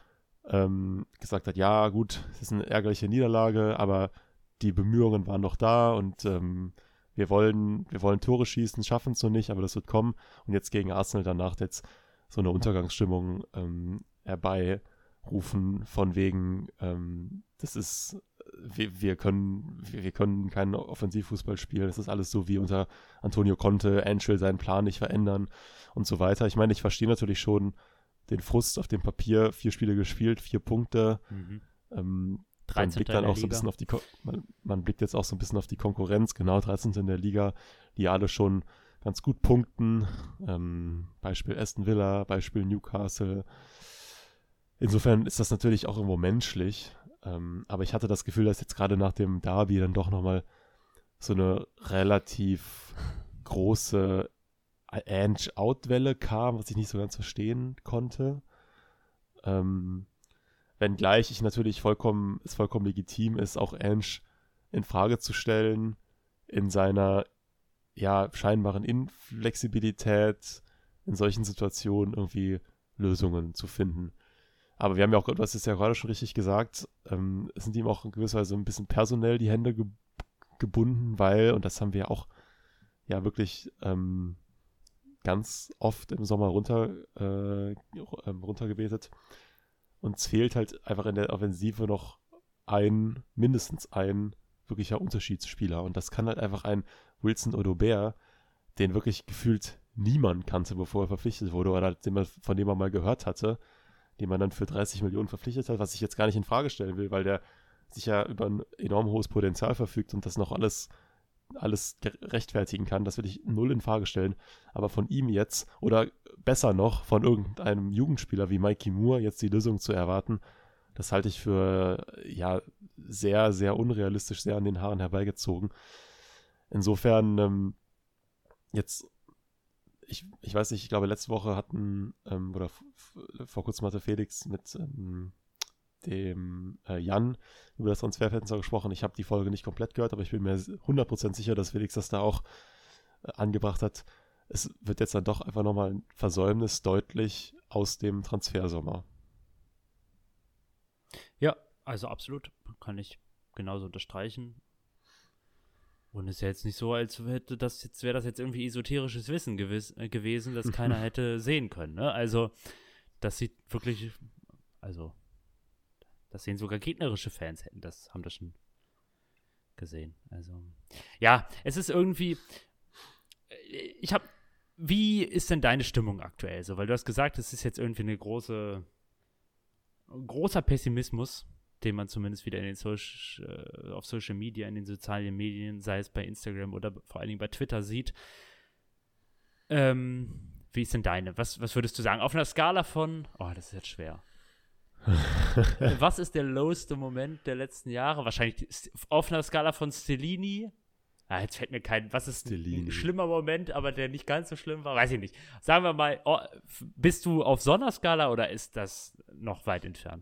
ähm, gesagt hat, ja gut, es ist eine ärgerliche Niederlage, aber die Bemühungen waren noch da und ähm, wir wollen, wir wollen Tore schießen, schaffen es so nicht, aber das wird kommen. Und jetzt gegen Arsenal danach jetzt so eine Untergangsstimmung ähm, herbeirufen von wegen, ähm, das ist, wir, wir können, wir, wir können keinen Offensivfußball spielen, das ist alles so wie unter Antonio Conte, Ancelotti seinen Plan nicht verändern und so weiter. Ich meine, ich verstehe natürlich schon den Frust auf dem Papier, vier Spiele gespielt, vier Punkte. Mhm. Ähm, man blickt dann auch so ein bisschen auf die Ko- man, man blickt jetzt auch so ein bisschen auf die Konkurrenz, genau, dreizehnte in der Liga, die alle schon ganz gut punkten. Ähm, Beispiel Aston Villa, Beispiel Newcastle. Insofern ist das natürlich auch irgendwo menschlich. Ähm, aber ich hatte das Gefühl, dass jetzt gerade nach dem Derby dann doch nochmal so eine relativ große Ange-Out-Welle kam, was ich nicht so ganz verstehen konnte. Ähm, wenngleich ich natürlich vollkommen, es vollkommen legitim ist, auch Ange in Frage zu stellen in seiner ja scheinbaren Inflexibilität in solchen Situationen irgendwie Lösungen zu finden. Aber wir haben ja auch, du hast es ja gerade schon richtig gesagt, ähm, es sind ihm auch in gewisser Weise ein bisschen personell die Hände ge- gebunden, weil, und das haben wir auch ja wirklich ähm, ganz oft im Sommer runter, äh, runtergebetet. Uns fehlt halt einfach in der Offensive noch ein, mindestens ein wirklicher Unterschiedsspieler. Und das kann halt einfach ein Wilson Odobert, den wirklich gefühlt niemand kannte, bevor er verpflichtet wurde, oder den man, von dem man mal gehört hatte, den man dann für dreißig Millionen verpflichtet hat, was ich jetzt gar nicht in Frage stellen will, weil der sich ja über ein enorm hohes Potenzial verfügt und das noch alles alles rechtfertigen kann, das will ich null in Frage stellen, aber von ihm jetzt, oder besser noch, von irgendeinem Jugendspieler wie Mikey Moore jetzt die Lösung zu erwarten, das halte ich für, ja, sehr, sehr unrealistisch, sehr an den Haaren herbeigezogen. Insofern, ähm, jetzt, ich, ich weiß nicht, ich glaube, letzte Woche hatten, ähm, oder f- f- vor kurzem hatte Felix mit ähm, dem äh, Jan über das Transferfenster gesprochen. Ich habe die Folge nicht komplett gehört, aber ich bin mir hundert Prozent sicher, dass Felix das da auch äh, angebracht hat. Es wird jetzt dann doch einfach nochmal ein Versäumnis deutlich aus dem Transfersommer. Ja, also absolut. Kann ich genauso unterstreichen. Und es ist ja jetzt nicht so, als hätte das jetzt, wäre das jetzt irgendwie esoterisches Wissen gewiss, äh, gewesen, das keiner hätte sehen können. Ne? Also, das sieht wirklich, also das sehen sogar gegnerische Fans, hätten das, haben das schon gesehen. Also, ja, es ist irgendwie, ich habe, wie ist denn deine Stimmung aktuell so? Weil du hast gesagt, es ist jetzt irgendwie eine große, großer Pessimismus, den man zumindest wieder in den Social, auf Social Media, in den sozialen Medien, sei es bei Instagram oder vor allen Dingen bei Twitter sieht. Ähm, wie ist denn deine? Was, was würdest du sagen? Auf einer Skala von, oh, das ist jetzt schwer. Was ist der loweste Moment der letzten Jahre? Wahrscheinlich auf einer Skala von Stellini. Ah, jetzt fällt mir kein, was ist Stellini. ein schlimmer Moment, aber der nicht ganz so schlimm war? Weiß ich nicht. Sagen wir mal, oh, bist du auf so einer Skala oder ist das noch weit entfernt?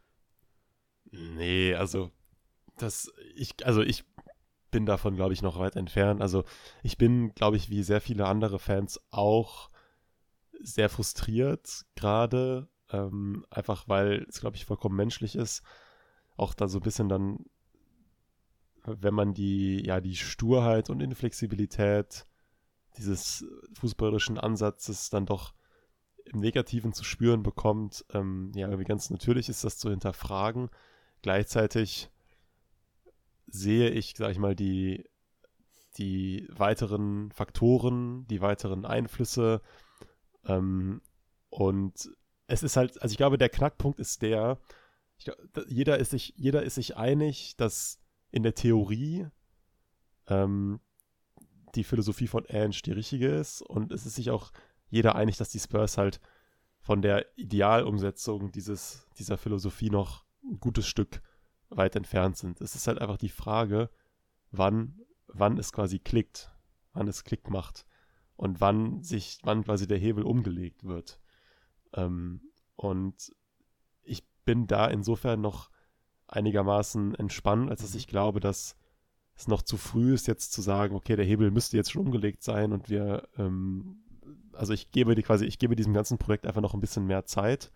Nee, also das, ich, also ich bin davon, glaube ich, noch weit entfernt. Also ich bin, glaube ich, wie sehr viele andere Fans auch sehr frustriert gerade, ähm, einfach weil es, glaube ich, vollkommen menschlich ist. Auch da so ein bisschen dann, wenn man die, ja, die Sturheit und Inflexibilität dieses fußballerischen Ansatzes dann doch im Negativen zu spüren bekommt, ähm, ja, irgendwie ganz natürlich ist das zu hinterfragen. Gleichzeitig sehe ich, sag ich mal, die, die weiteren Faktoren, die weiteren Einflüsse, ähm, und es ist halt, also ich glaube, der Knackpunkt ist der, ich glaub, jeder ist sich, jeder ist sich einig, dass in der Theorie ähm, die Philosophie von Ange die richtige ist, und es ist sich auch jeder einig, dass die Spurs halt von der Idealumsetzung dieses, dieser Philosophie noch ein gutes Stück weit entfernt sind. Es ist halt einfach die Frage, wann, wann es quasi klickt, wann es Klick macht und wann sich, wann quasi der Hebel umgelegt wird. Ähm, und ich bin da insofern noch einigermaßen entspannt, als dass ich glaube, dass es noch zu früh ist, jetzt zu sagen, okay, der Hebel müsste jetzt schon umgelegt sein und wir, ähm, also ich gebe die quasi, ich gebe diesem ganzen Projekt einfach noch ein bisschen mehr Zeit.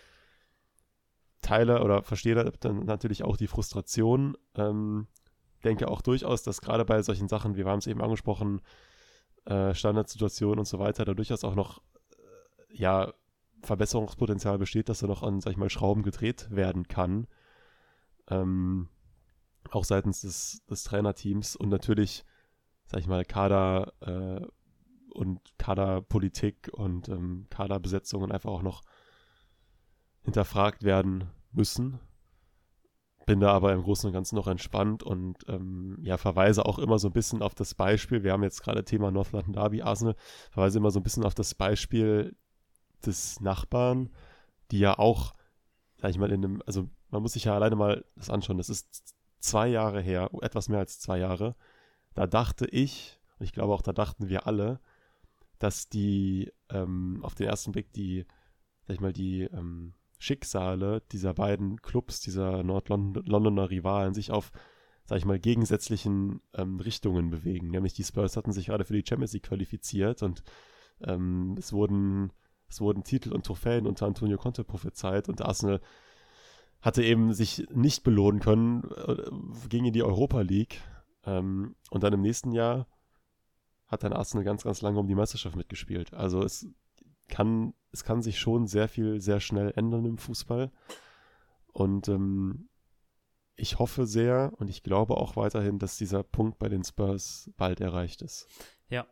Teile oder verstehe dann natürlich auch die Frustration. Ähm, denke auch durchaus, dass gerade bei solchen Sachen, wir haben es eben angesprochen, äh, Standardsituationen und so weiter, da durchaus auch noch äh, ja, Verbesserungspotenzial besteht, dass da noch an, sag ich mal, Schrauben gedreht werden kann. Ähm, auch seitens des, des Trainerteams und natürlich, sag ich mal, Kader äh, und Kaderpolitik und ähm, Kaderbesetzungen einfach auch noch hinterfragt werden müssen. Bin da aber im Großen und Ganzen noch entspannt und ähm, ja, verweise auch immer so ein bisschen auf das Beispiel, wir haben jetzt gerade Thema North London Derby, Arsenal, verweise immer so ein bisschen auf das Beispiel des Nachbarn, die ja auch, sag ich mal, in einem, also man muss sich ja alleine mal das anschauen, das ist zwei Jahre her, etwas mehr als zwei Jahre, da dachte ich, und ich glaube auch da dachten wir alle, dass die ähm, auf den ersten Blick die, sag ich mal, die ähm, Schicksale dieser beiden Clubs, dieser Nord-Londoner Rivalen sich auf, sag ich mal, gegensätzlichen ähm, Richtungen bewegen. Nämlich die Spurs hatten sich gerade für die Champions League qualifiziert und ähm, es wurden es wurden Titel und Trophäen unter Antonio Conte prophezeit und Arsenal hatte eben sich nicht belohnen können, äh, ging in die Europa League ähm, und dann im nächsten Jahr hat dann Arsenal ganz, ganz lange um die Meisterschaft mitgespielt. Also es kann, es kann sich schon sehr viel, sehr schnell ändern im Fußball. Und ähm, ich hoffe sehr und ich glaube auch weiterhin, dass dieser Punkt bei den Spurs bald erreicht ist. Ja.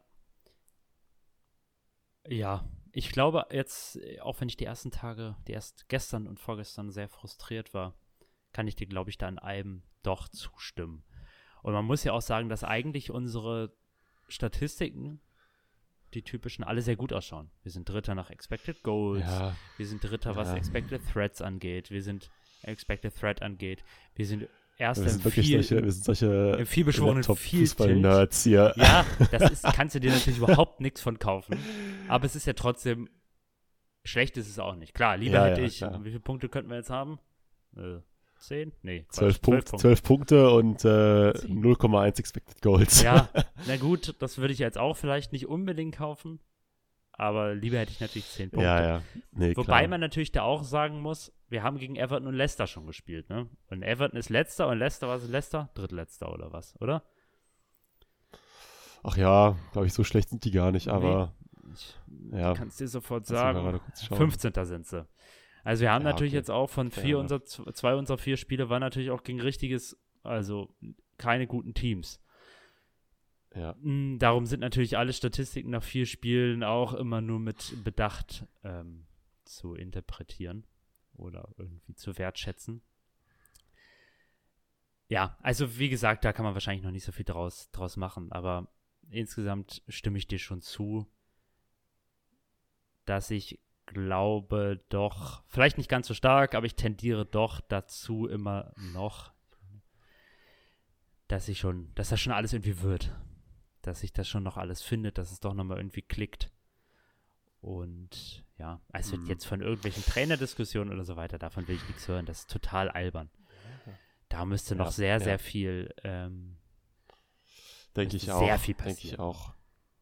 Ja, ich glaube jetzt, auch wenn ich die ersten Tage, die erst gestern und vorgestern sehr frustriert war, kann ich dir, glaube ich, da in allem doch zustimmen. Und man muss ja auch sagen, dass eigentlich unsere Statistiken, die typischen, alle sehr gut ausschauen. Wir sind Dritter nach Expected Goals, Ja. wir sind Dritter, was Ja. Expected Threats angeht, wir sind Expected Threat angeht, wir sind Erster Wir sind im wirklich viel, solche, wir sind solche im vielbeschworenen Laptop-Fußball-Nerds hier. Ja, das ist, kannst du dir natürlich überhaupt nichts von kaufen. Aber es ist ja trotzdem, schlecht ist es auch nicht. Klar, lieber Ja, hätte ja, ich, klar. wie viele Punkte könnten wir jetzt haben? Äh, zehn? Nee, Quatsch, Zwölf, Punkt, Punkte. zwölf Punkte und äh, Zehn. null Komma eins Expected Goals. Ja, na gut, das würde ich jetzt auch vielleicht nicht unbedingt kaufen. Aber lieber hätte ich natürlich zehn Punkte. ja, ja. Nee, Wobei klar. man natürlich da auch sagen muss, wir haben gegen Everton und Leicester schon gespielt, ne? Und Everton ist Letzter und Leicester, was ist Leicester? Drittletzter oder was, oder? Ach ja, glaube ich, so schlecht sind die gar nicht, aber Ich ja. kann es dir sofort Lass mich mal sagen. gerade kurz schauen. fünfzehnter sind sie. Also wir haben Ja, natürlich okay. jetzt auch von Fair vier enough. unserer, zwei unserer vier Spiele waren natürlich auch gegen richtiges, also keine guten Teams. Ja. Mm, Darum sind natürlich alle Statistiken nach vier Spielen auch immer nur mit Bedacht ähm, zu interpretieren oder irgendwie zu wertschätzen. Ja, also wie gesagt, da kann man wahrscheinlich noch nicht so viel draus, draus machen, aber insgesamt stimme ich dir schon zu. dass ich glaube doch, vielleicht nicht ganz so stark, aber ich tendiere doch dazu immer noch, dass ich schon, dass das schon alles irgendwie wird. Dass sich das schon noch alles findet, dass es doch nochmal irgendwie klickt. Und ja, also Mhm. jetzt von irgendwelchen Trainerdiskussionen oder so weiter, davon will ich nichts hören. Das ist total albern. Da müsste noch Ja, sehr, ja. sehr viel ähm, Denke ich müsste auch. sehr viel Denke ich passieren. auch.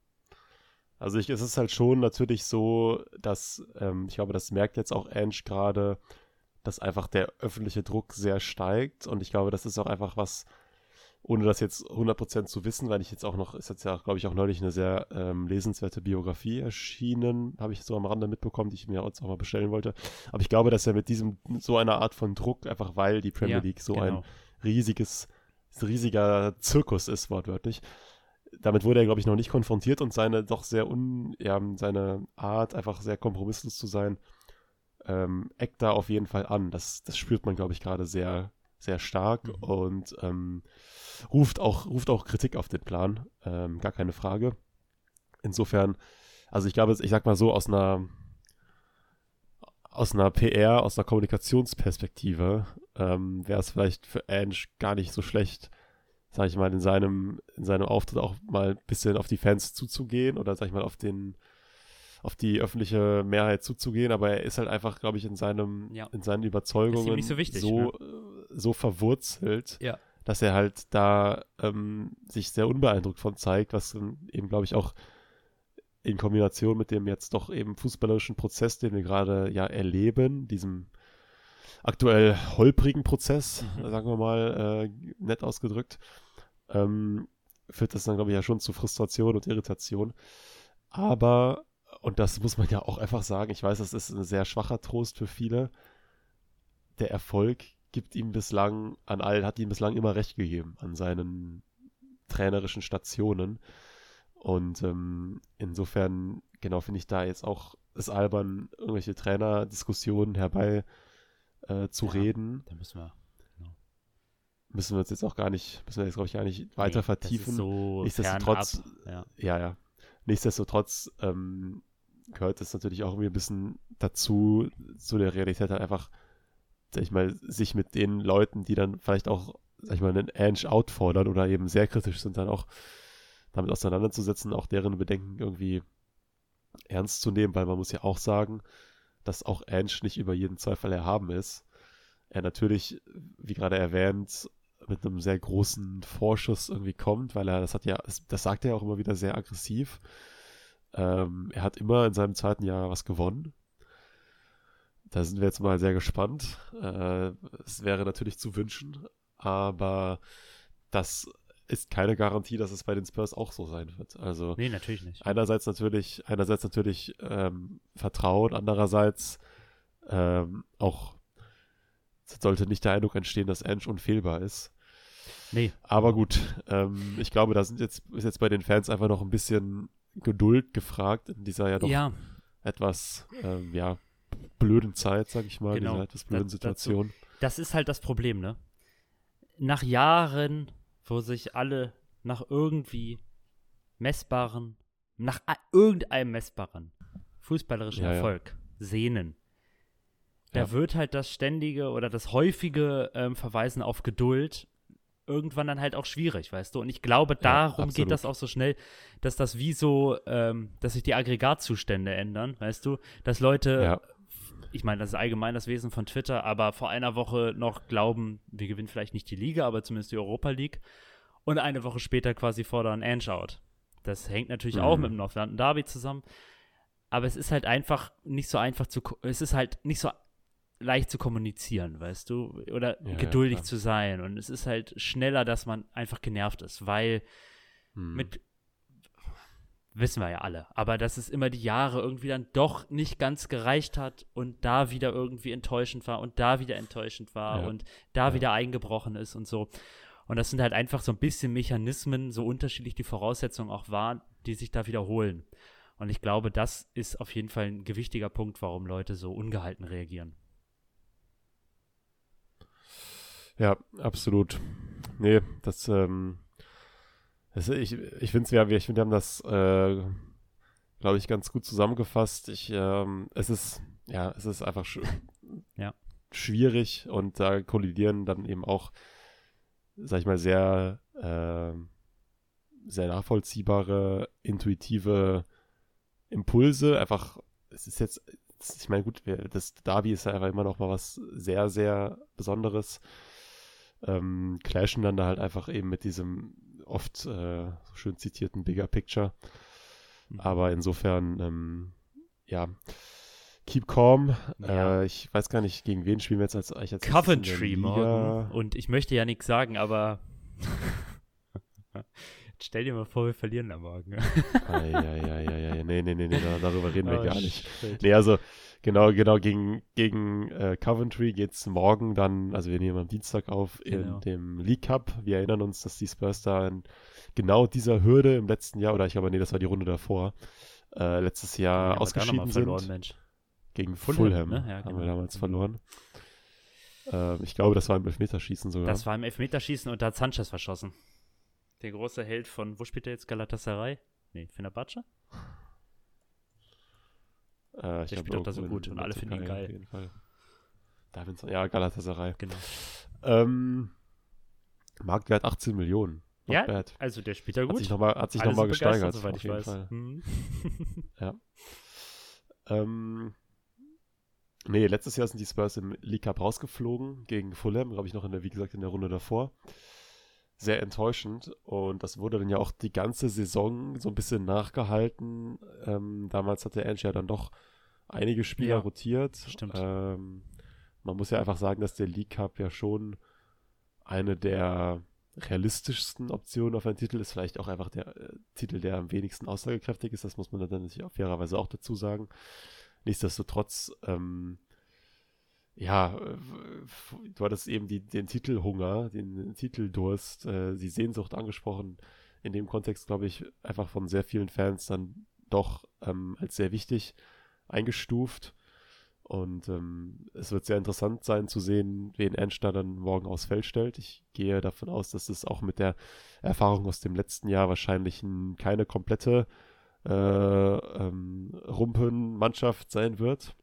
Also ich, es ist halt schon natürlich so, dass, ähm, ich glaube, das merkt jetzt auch Ange gerade, dass einfach der öffentliche Druck sehr steigt. Und ich glaube, das ist auch einfach was, ohne das jetzt hundert Prozent zu wissen, weil ich jetzt auch noch, ist jetzt ja, glaube ich, auch neulich eine sehr ähm, lesenswerte Biografie erschienen, habe ich so am Rande mitbekommen, die ich mir jetzt auch mal bestellen wollte. Aber ich glaube, dass er mit diesem, so einer Art von Druck, einfach weil die Premier Ja, League so genau. ein riesiges, riesiger Zirkus ist, wortwörtlich. Damit wurde er, glaube ich, noch nicht konfrontiert und seine doch sehr un, ja, seine Art, einfach sehr kompromisslos zu sein, ähm, eckt da auf jeden Fall an. Das, das spürt man, glaube ich, gerade sehr, sehr stark Mhm. und ähm, ruft, auch, ruft auch Kritik auf den Plan. Ähm, gar keine Frage. Insofern, also ich glaube, ich sag mal so, aus einer aus einer P R, aus einer Kommunikationsperspektive ähm, wäre es vielleicht für Ange gar nicht so schlecht, sag ich mal, in seinem, in seinem Auftritt auch mal ein bisschen auf die Fans zuzugehen oder, sag ich mal, auf den, auf die öffentliche Mehrheit zuzugehen, aber er ist halt einfach, glaube ich, in seinem, Ja. in seinen Überzeugungen Ist ihm nicht so wichtig, so, äh, so verwurzelt, Ja. dass er halt da ähm, sich sehr unbeeindruckt von zeigt, was dann eben, glaube ich, auch in Kombination mit dem jetzt doch eben fußballerischen Prozess, den wir gerade ja erleben, diesem aktuell holprigen Prozess, Mhm. sagen wir mal, äh, nett ausgedrückt, ähm, führt das dann, glaube ich, ja schon zu Frustration und Irritation. Aber, und das muss man ja auch einfach sagen, ich weiß, das ist ein sehr schwacher Trost für viele, der Erfolg gibt ihm bislang an all, hat ihm bislang immer recht gegeben an seinen trainerischen Stationen. Und ähm, insofern, genau, finde ich da jetzt auch es albern, irgendwelche Trainerdiskussionen herbei äh, zu Ja, reden. Da müssen wir. Müssen wir uns jetzt auch gar nicht, müssen wir jetzt, glaube ich, gar nicht weiter Nee, vertiefen. Das ist so Nichtsdestotrotz, fernab. Ja. ja, ja. Nichtsdestotrotz ähm, gehört es natürlich auch irgendwie ein bisschen dazu, zu der Realität halt einfach, sag ich mal, sich mit den Leuten, die dann vielleicht auch, sag ich mal, einen Ange out fordern oder eben sehr kritisch sind, dann auch damit auseinanderzusetzen, auch deren Bedenken irgendwie ernst zu nehmen, weil man muss ja auch sagen, dass auch Ange nicht über jeden Zweifel erhaben ist. Er natürlich, wie gerade erwähnt, mit einem sehr großen Vorschuss irgendwie kommt, weil er, das hat ja, das, das sagt er auch immer wieder sehr aggressiv. Ähm, er hat immer in seinem zweiten Jahr was gewonnen. Da sind wir jetzt mal sehr gespannt. Äh, es wäre natürlich zu wünschen, aber das ist keine Garantie, dass es bei den Spurs auch so sein wird. Also Nee, natürlich nicht. einerseits natürlich, einerseits natürlich ähm, Vertrauen, andererseits ähm, auch sollte nicht der Eindruck entstehen, dass Ange unfehlbar ist. Nee. Aber gut, ähm, ich glaube, da sind jetzt, ist jetzt bei den Fans einfach noch ein bisschen Geduld gefragt in dieser ja doch Ja, etwas, ähm, ja, blöden Zeit, sag ich mal, Genau. dieser etwas blöden Da- Situation. das ist halt das Problem, ne? Nach Jahren, wo sich alle nach irgendwie messbaren, nach a- irgendeinem messbaren fußballerischen Ja, ja. Erfolg sehnen, da Ja. wird halt das ständige oder das häufige ähm, Verweisen auf Geduld irgendwann dann halt auch schwierig, weißt du? Und ich glaube, darum absolut. geht das auch so schnell, dass das wie so, ähm, dass sich die Aggregatzustände ändern, weißt du? Dass Leute, Ja. ich meine, das ist allgemein das Wesen von Twitter, aber vor einer Woche noch glauben, wir gewinnen vielleicht nicht die Liga, aber zumindest die Europa League und eine Woche später quasi fordern Ange out. Das hängt natürlich Mhm. auch mit dem North London Derby zusammen, aber es ist halt einfach nicht so einfach zu, ko- es ist halt nicht so leicht zu kommunizieren, weißt du, oder Ja, ja, geduldig klar. zu sein und es ist halt schneller, dass man einfach genervt ist, weil Hm. mit wissen wir ja alle, aber dass es immer die Jahre irgendwie dann doch nicht ganz gereicht hat und da wieder irgendwie enttäuschend war und da wieder enttäuschend war Ja. und da Ja. wieder eingebrochen ist und so. Und das sind halt einfach so ein bisschen Mechanismen, so unterschiedlich die Voraussetzungen auch waren, die sich da wiederholen. Und ich glaube, das ist auf jeden Fall ein gewichtiger Punkt, warum Leute so ungehalten reagieren. Ja, absolut. Nee, das, ähm, das ich, ich finde es ja, ich finde, wir haben das äh, glaube ich, ganz gut zusammengefasst. Ich, ähm, es ist, ja, es ist einfach sch- Ja. schwierig und da kollidieren dann eben auch, sag ich mal, sehr, ähm, sehr nachvollziehbare, intuitive Impulse. Einfach, es ist jetzt, ich meine, gut, wir- das Derby ist ja einfach immer noch mal was sehr, sehr Besonderes. Ähm, clashen dann da halt einfach eben mit diesem oft äh, so schön zitierten Bigger Picture. Mhm. Aber insofern, ähm, ja, keep calm. Ja. Äh, ich weiß gar nicht, gegen wen spielen wir jetzt als, eigentlich als Coventry nächstes in der Liga? morgen. Und ich möchte ja nichts sagen, aber jetzt stell dir mal vor, wir verlieren am Morgen. Eieieiei, nee, nee, nee, nee, da- darüber reden wir Oh, gar nicht. shit. Nee, also genau, genau, gegen, gegen äh, Coventry geht es morgen dann, also wir nehmen am Dienstag auf Genau. in dem League Cup. Wir erinnern uns, dass die Spurs da in genau dieser Hürde im letzten Jahr, oder ich glaube, nee, das war die Runde davor, äh, letztes Wen Jahr haben wir da ausgeschieden nochmal verloren, sind. Mensch. Gegen Fulham, Fulham, ne? Ja, haben genau. wir damals Mhm. verloren. Äh, ich glaube, das war im Elfmeterschießen sogar. Das war im Elfmeterschießen und da hat Sanchez verschossen. Der große Held von, wo spielt er jetzt? Galatasaray? Nee, Fenerbahce? äh, ich Der glaub, spielt doch da so irgendwo gut in und der alle finden ihn Türkei geil. Auf jeden Fall. Davinson, ja, Galatasaray. Genau. Ähm, Marktwert achtzehn Millionen. Not Ja, bad. also der spielt da Hat gut. sich nochmal noch Alle mal sind begeistert, gesteigert, soweit auf ich jeden weiß. Fall. Mhm. Ja. Ähm, nee, letztes Jahr sind die Spurs im League Cup rausgeflogen gegen Fulham, glaube ich noch in der, wie gesagt, in der Runde davor. Sehr enttäuschend und das wurde dann ja auch die ganze Saison so ein bisschen nachgehalten. Ähm, damals hatte Ange ja dann doch einige Spieler Ja, rotiert. stimmt. Ähm, man muss ja einfach sagen, dass der League Cup ja schon eine der realistischsten Optionen auf einen Titel ist. Vielleicht auch einfach der äh, Titel, der am wenigsten aussagekräftig ist. Das muss man dann natürlich auch fairerweise auch dazu sagen. Nichtsdestotrotz, ähm, ja, äh, f- du hattest eben die, den Titelhunger, den Titeldurst, äh, die Sehnsucht angesprochen. In dem Kontext, glaube ich, einfach von sehr vielen Fans dann doch ähm, als sehr wichtig eingestuft. Und ähm, es wird sehr interessant sein zu sehen, wen Ange da dann morgen aufs Feld stellt. Ich gehe davon aus, dass es auch mit der Erfahrung aus dem letzten Jahr wahrscheinlich ein, keine komplette äh, ähm, Rumpen-Mannschaft sein wird.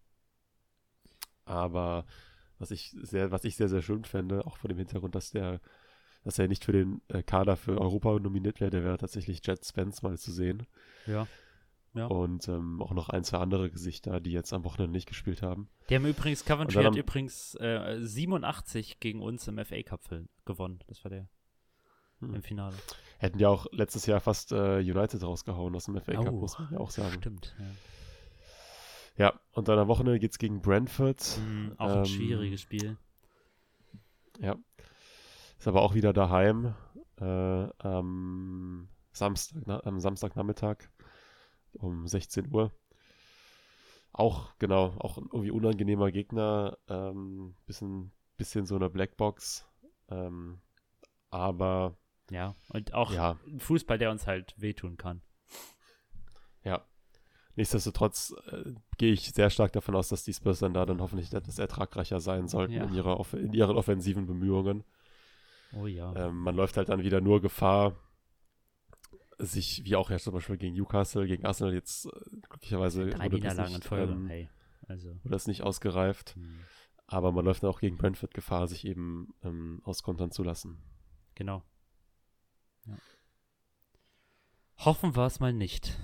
Aber was ich sehr, was ich sehr, sehr schön fände, auch vor dem Hintergrund, dass der, dass er nicht für den äh, Kader für Europa nominiert wäre, der wäre tatsächlich Jet Spence mal zu sehen. Ja. Ja. Und ähm, auch noch ein, zwei andere Gesichter, die jetzt am Wochenende nicht gespielt haben. Die haben übrigens, Und Coventry dann hat am- übrigens äh, siebenundachtzig gegen uns im F A Cup gewonnen. Das war der Hm. im Finale. Hätten ja auch letztes Jahr fast äh, United rausgehauen aus dem F A Cup, Oh, muss man ja auch sagen. Stimmt, ja. Ja, und dann am Wochenende geht es gegen Brentford. Mhm, auch ein Ähm, schwieriges Spiel. Ja. Ist aber auch wieder daheim äh, am, Samstag, na, am Samstagnachmittag um sechzehn Uhr. Auch, genau, auch ein irgendwie unangenehmer Gegner. Ähm, bisschen, bisschen so eine Blackbox. Ähm, aber Ja, und auch ja, ein Fußball, der uns halt wehtun kann. ja. Nichtsdestotrotz äh, gehe ich sehr stark davon aus, dass die Spurs dann da dann hoffentlich etwas ertragreicher sein sollten Ja. in, ihrer Off- in ihren offensiven Bemühungen. Oh ja. Ähm, man läuft halt dann wieder nur Gefahr, sich, wie auch ja zum Beispiel gegen Newcastle, gegen Arsenal jetzt äh, glücklicherweise Drei wurde das, Niederlagen in nicht, Folge. ähm, Hey, also. wurde das nicht ausgereift. hm, Aber man läuft dann auch gegen Brentford Gefahr, sich eben ähm, auskontern zu lassen. Genau. Ja. Hoffen wir es mal nicht.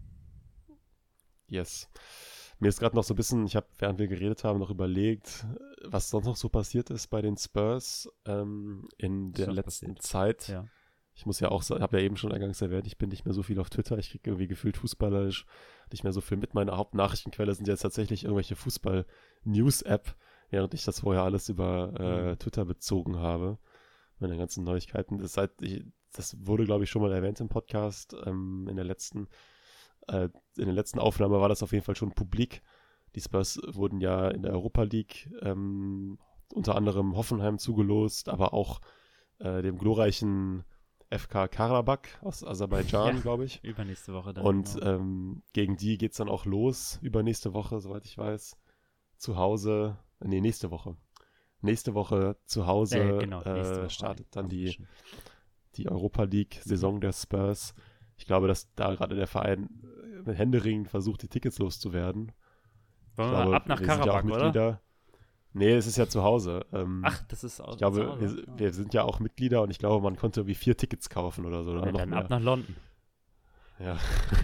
Yes. Mir ist gerade noch so ein bisschen, ich habe, während wir geredet haben, noch überlegt, was sonst noch so passiert ist bei den Spurs ähm, in der Was letzten passiert? Zeit. Ja. Ich muss ja auch, habe ja eben schon eingangs erwähnt, ich bin nicht mehr so viel auf Twitter. Ich kriege irgendwie gefühlt fußballerisch nicht mehr so viel mit. Meine Hauptnachrichtenquelle sind jetzt tatsächlich irgendwelche Fußball-News-App, während ich das vorher alles über äh, Mhm. Twitter bezogen habe. Meine ganzen Neuigkeiten. Das, seit ich, das wurde, glaube ich, schon mal erwähnt im Podcast. Ähm, in der letzten, äh, in der letzten Aufnahme war das auf jeden Fall schon publik. Die Spurs wurden ja in der Europa League ähm, unter anderem Hoffenheim zugelost, aber auch äh, dem glorreichen F K Karabakh aus Aserbaidschan, Ja. glaube ich. Übernächste Woche dann. Und genau. ähm, gegen die geht es dann auch los, übernächste Woche, soweit ich weiß. Zu Hause, nee, nächste Woche. Nächste Woche zu Hause Äh, genau, nächste äh, Woche. startet dann Haben wir die, schon. die Europa League-Saison der Spurs. Ich glaube, dass da gerade der Verein mit Händeringen versucht, die Tickets loszuwerden. Wollen Ich wir glaube, mal ab nach wir sind ja auch Karabakh, oder? Mitglieder. Nee, es ist ja zu Hause. Ähm, Ach, das ist auch ich glaube, zu Hause. wir, wir sind ja auch Mitglieder und ich glaube, man konnte irgendwie vier Tickets kaufen oder so. Oder Ja, noch dann mehr. ab nach London. Ja.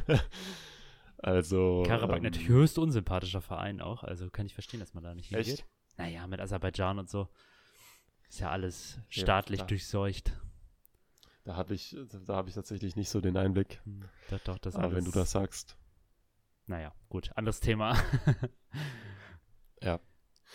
Also. Karabakh ähm, natürlich höchst unsympathischer Verein auch, also kann ich verstehen, dass man da nicht hingeht. Echt? Naja, mit Aserbaidschan und so ist ja alles staatlich ja. durchseucht. Da habe ich, da habe ich tatsächlich nicht so den Einblick. Hm, doch, doch, das Aber alles, wenn du das sagst. Naja, gut, anderes Thema. Ja.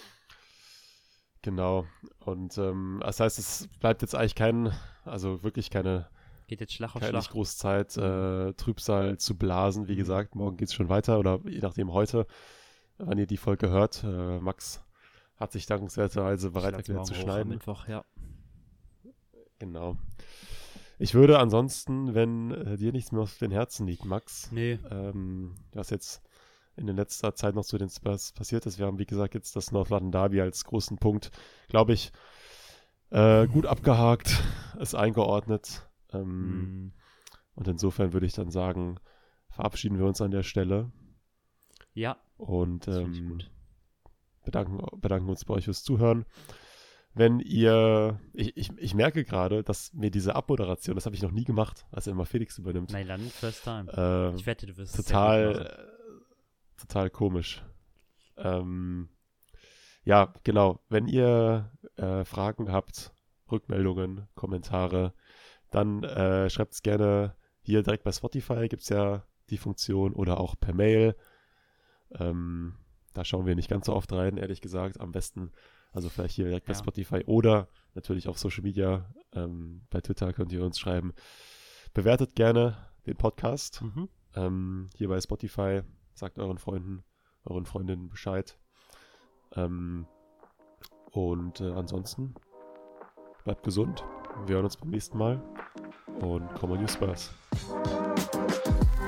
Genau. Und ähm, das heißt, es bleibt jetzt eigentlich kein, also wirklich keine, Geht jetzt Schlag auf keine nicht Schlag. groß Zeit, äh, Trübsal zu blasen. Wie gesagt, morgen geht es schon weiter oder je nachdem heute, wann ihr die Folge hört. Äh, Max hat sich dankenswerterweise bereit Ich lad's erklärt zu morgen hoch am schneiden. Mittwoch, ja. Genau. Ich würde ansonsten, wenn äh, dir nichts mehr auf den Herzen liegt, Max, Nee, ähm, was jetzt in der letzter Zeit noch zu den Spurs passiert ist. Wir haben, wie gesagt, jetzt das North London Derby als großen Punkt, glaube ich, äh, gut abgehakt, ist eingeordnet. Ähm, hm, Und insofern würde ich dann sagen, verabschieden wir uns an der Stelle ja, und das finde ich ähm, gut. bedanken, bedanken uns bei euch fürs Zuhören. Wenn ihr, ich, ich, ich merke gerade, dass mir diese Abmoderation, das habe ich noch nie gemacht, als immer Felix übernimmt, Nein, dann first time. äh, Ich wette, du wirst es sehr gut machen. total, äh, total komisch. Ähm, ja, genau. Wenn ihr äh, Fragen habt, Rückmeldungen, Kommentare, dann äh, schreibt es gerne hier direkt bei Spotify, gibt es ja die Funktion, oder auch per Mail. Ähm, da schauen wir nicht ganz so oft rein, ehrlich gesagt. Am besten, also vielleicht hier direkt bei Ja. Spotify oder natürlich auf Social Media. Ähm, bei Twitter könnt ihr uns schreiben. Bewertet gerne den Podcast. Mhm. Ähm, hier bei Spotify, sagt euren Freunden, euren Freundinnen Bescheid. Ähm, und äh, ansonsten bleibt gesund. Wir hören uns beim nächsten Mal und come on you Spurs.